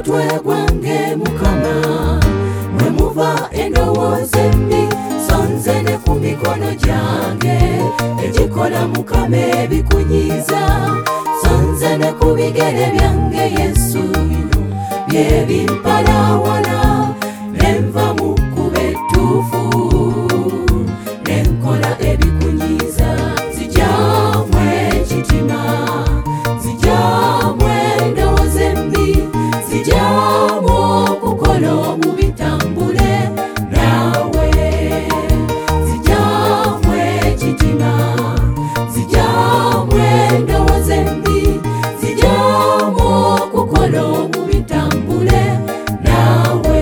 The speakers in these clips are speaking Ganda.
mutwe gwange Mukama, mwe muva endowooza embi, sonze ne ku mikono gyange egikola Mukama ebikunyiiza, sonze ne ku bigere byange Yesu bino bye bimpalawala, ne nva mu kkubo ettuufu ne nkola ebikunyiiza. Nzigyamu ekitima, nzigyamu endowooza embi, nzigyamu okukola obubi tambule naawe. Nzigyamu ekitima, nzigyamu endowooza embi, nzigyamu okukola obubi tambule naawe.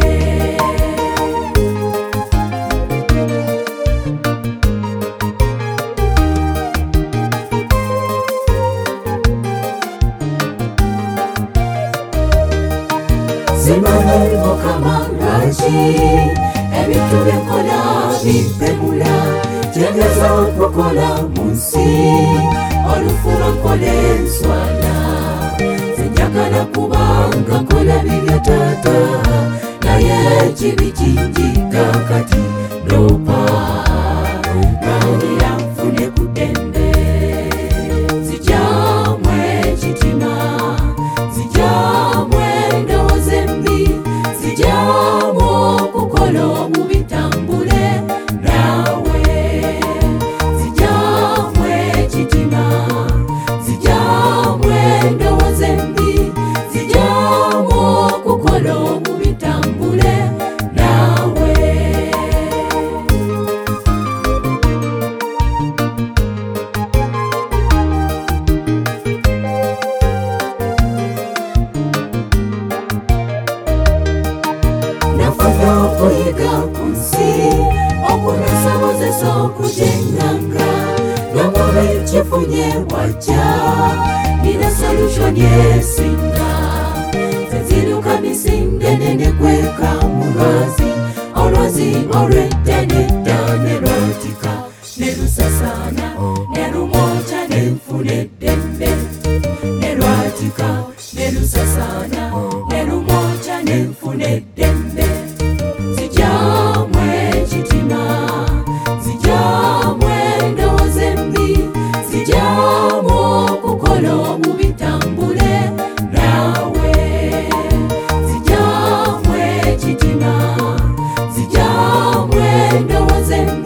Simanyi Mukama lwaki ebintu byenkola bimpemula, kyengeza okukola mu nsi olufuba nkola enswala. Sinjagala kubanga kola bibyo taata, naye ekibi kinjika kati ndopa nalira nfune ku ddembe. Nzigyamu ekitima, nzigyamu endowooza embi, nzigyamu okukola obubi tambule naawe. Nzigyamu ekitima, nzigyamu endowooza embi, nzigyamu okukola obubi tambule naawe. Nafuna okuyiga ku nsi okunasobozesa okugyeŋŋanga, n'omubi kifunye wajja nina solution esinga. Nze nziruka misinde nene kweka mu lwazi, olwazi olw'eddanedda ne lwatika ne lusasaana ne lumwokya ne nfuna eddembe. Ne lwatika ne lusasaana ne lumwokya ne nfuna eddembe. Nzigyamu ekitima, nzigyamu endowooza embi, nzigyamu okukola obubi tambule naawe. Nzigyamu ekitima, nzigyamu endowooza embi,